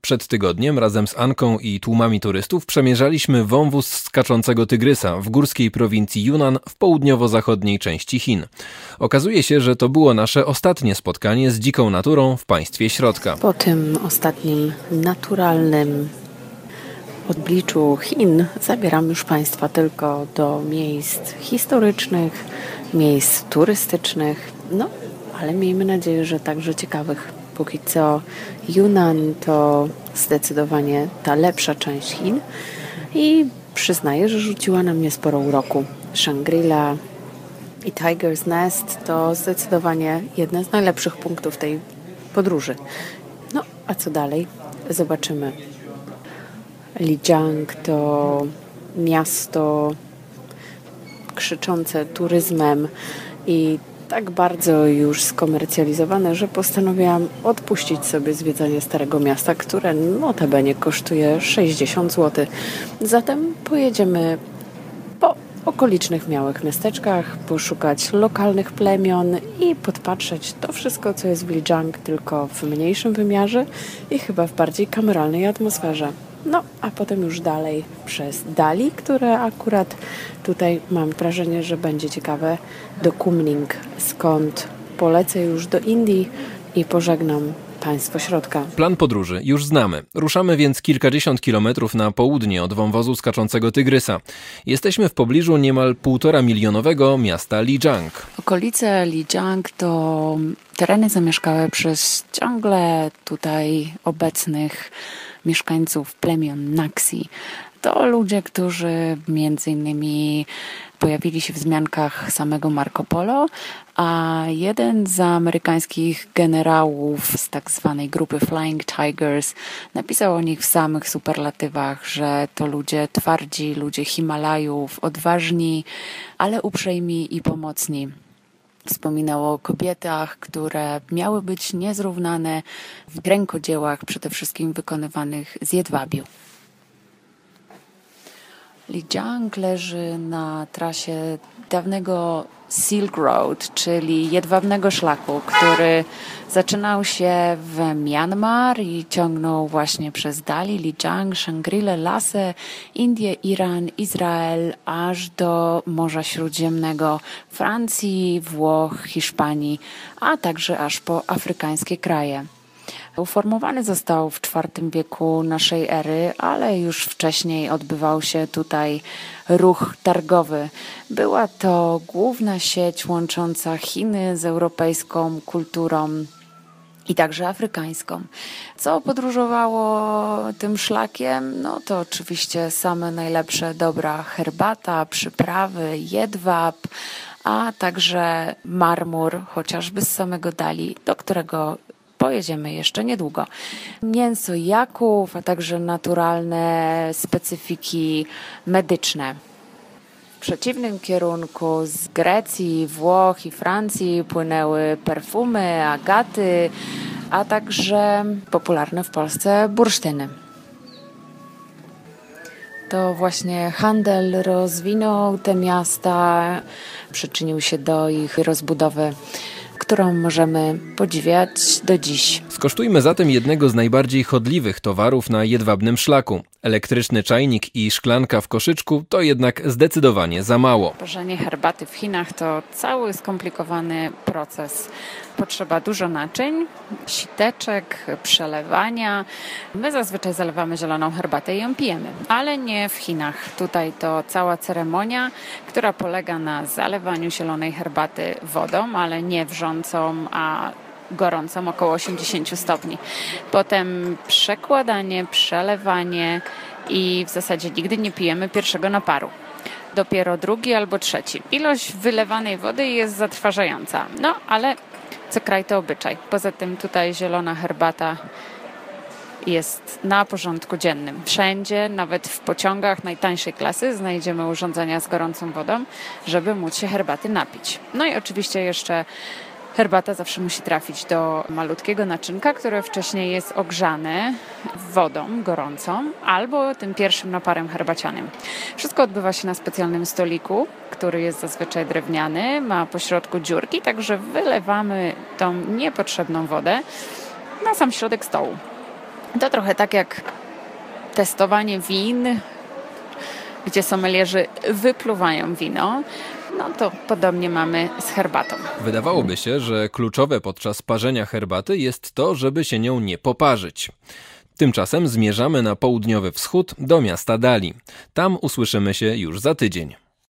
Przed tygodniem razem z Anką i tłumami turystów przemierzaliśmy wąwóz skaczącego tygrysa w górskiej prowincji Yunnan w południowo-zachodniej części Chin. Okazuje się, że to było nasze ostatnie spotkanie z dziką naturą w państwie środka. Po tym ostatnim naturalnym odbliczu Chin zabieram już Państwa tylko do miejsc historycznych, miejsc turystycznych, ale miejmy nadzieję, że także ciekawych. Póki co Yunnan to zdecydowanie ta lepsza część Chin i przyznaję, że rzuciła na mnie sporo uroku. Shangri-La i Tiger's Nest to zdecydowanie jedne z najlepszych punktów tej podróży. A co dalej? Zobaczymy. Lijiang to miasto krzyczące turyzmem i tak bardzo już skomercjalizowane, że postanowiłam odpuścić sobie zwiedzanie Starego Miasta, które notabene kosztuje 60 zł. Zatem pojedziemy po okolicznych małych miasteczkach, poszukać lokalnych plemion i podpatrzeć to wszystko, co jest w Lijiang, tylko w mniejszym wymiarze i chyba w bardziej kameralnej atmosferze. A potem już dalej przez Dali, które akurat tutaj mam wrażenie, że będzie ciekawe, do Kunming, skąd polecę już do Indii i pożegnam państwo środka. Plan podróży już znamy. Ruszamy więc kilkadziesiąt kilometrów na południe od wąwozu skaczącego tygrysa. Jesteśmy w pobliżu niemal 1,5-milionowego miasta Lijiang. Okolice Lijiang to tereny zamieszkałe przez ciągle tutaj obecnych mieszkańców plemion Naxi. To ludzie, którzy między innymi pojawili się w wzmiankach samego Marco Polo, a jeden z amerykańskich generałów z tak zwanej grupy Flying Tigers napisał o nich w samych superlatywach, że to ludzie twardzi, ludzie Himalajów, odważni, ale uprzejmi i pomocni. Wspominało o kobietach, które miały być niezrównane w rękodziełach, przede wszystkim wykonywanych z jedwabiu. Lijiang leży na trasie dawnego Silk Road, czyli jedwabnego szlaku, który zaczynał się w Myanmar i ciągnął właśnie przez Dali, Lijiang, Shangri-La, Lhasę, Indię, Iran, Izrael, aż do Morza Śródziemnego, Francji, Włoch, Hiszpanii, a także aż po afrykańskie kraje. Uformowany został w IV wieku naszej ery, ale już wcześniej odbywał się tutaj ruch targowy. Była to główna sieć łącząca Chiny z europejską kulturą i także afrykańską. Co podróżowało tym szlakiem? To oczywiście same najlepsze dobra herbata, przyprawy, jedwab, a także marmur, chociażby z samego Dali, do którego pojedziemy jeszcze niedługo. Mięso jaków, a także naturalne specyfiki medyczne. W przeciwnym kierunku z Grecji, Włoch i Francji płynęły perfumy, agaty, a także popularne w Polsce bursztyny. To właśnie handel rozwinął te miasta, przyczynił się do ich rozbudowy, którą możemy podziwiać do dziś. Skosztujmy zatem jednego z najbardziej chodliwych towarów na jedwabnym szlaku. Elektryczny czajnik i szklanka w koszyczku to jednak zdecydowanie za mało. Parzenie herbaty w Chinach to cały skomplikowany proces. Potrzeba dużo naczyń, siteczek, przelewania. My zazwyczaj zalewamy zieloną herbatę i ją pijemy, ale nie w Chinach. Tutaj to cała ceremonia, która polega na zalewaniu zielonej herbaty wodą, ale nie wrzącą, a gorącą, około 80 stopni. Potem przekładanie, przelewanie i w zasadzie nigdy nie pijemy pierwszego naparu. Dopiero drugi albo trzeci. Ilość wylewanej wody jest zatrważająca. Ale co kraj to obyczaj. Poza tym tutaj zielona herbata jest na porządku dziennym. Wszędzie, nawet w pociągach najtańszej klasy znajdziemy urządzenia z gorącą wodą, żeby móc się herbaty napić. I oczywiście jeszcze herbata zawsze musi trafić do malutkiego naczynka, które wcześniej jest ogrzane wodą gorącą albo tym pierwszym naparem herbacianym. Wszystko odbywa się na specjalnym stoliku, który jest zazwyczaj drewniany, ma pośrodku dziurki, także wylewamy tą niepotrzebną wodę na sam środek stołu. To trochę tak jak testowanie win, gdzie sommelierzy wypluwają wino. No to podobnie mamy z herbatą. Wydawałoby się, że kluczowe podczas parzenia herbaty jest to, żeby się nią nie poparzyć. Tymczasem zmierzamy na południowy wschód do miasta Dali. Tam usłyszymy się już za tydzień.